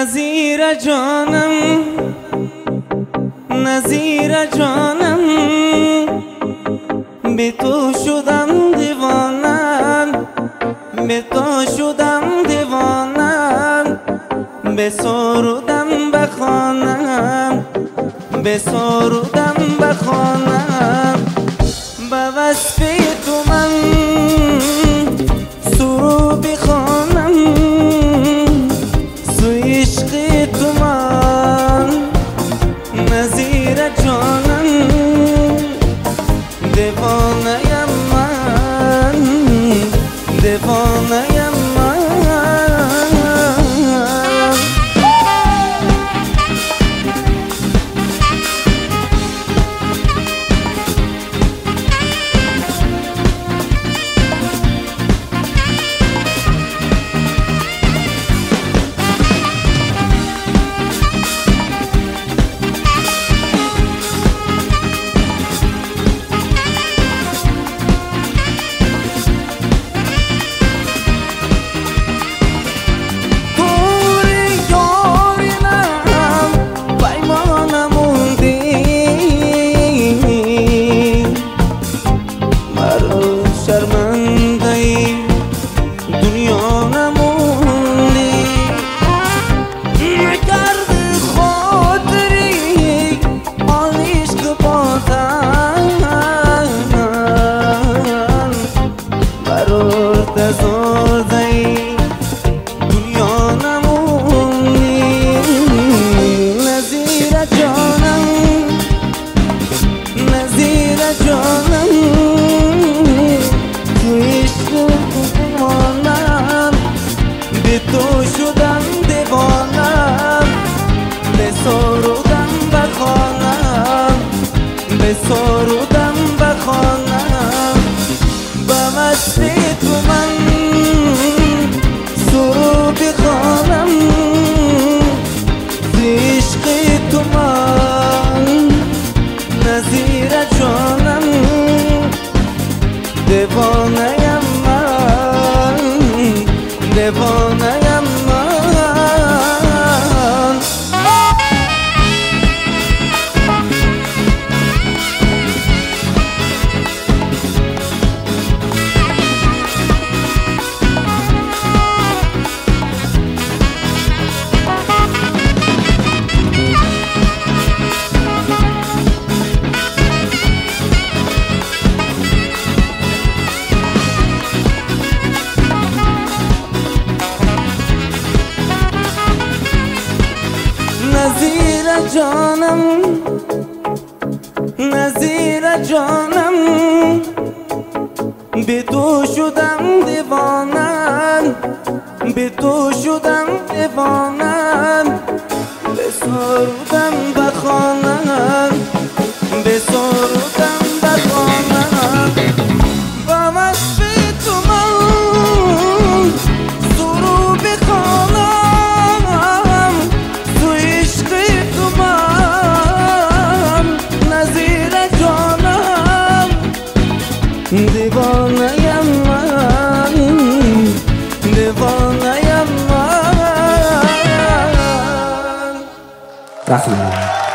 نظیر جانم، نظیر جانم، به تو شدم دیوانم، به تو شدم دیوانم، به سرودم بخوانم، به سرودم بخوانم، به وصف تو من سرود بخوانم، سوی عشق تو من نظیر جانم، دیوانه‌ام من، دیوانه‌ام من. سرودم بخوانم، به وصف تو من سرود بخوانم، عشق تو من نظیر جانم، دیوانه‌ام من، دیوانه‌ام من. نظیر جانم، نظیر جانم، به تو شدم دیوانم، به تو شدم دیوانم، به سرودم بخوانم، به سرودم بخوانم، با وصف تو من سرود بخوانم، دیوانه‌ام من، دیوانه‌ام من.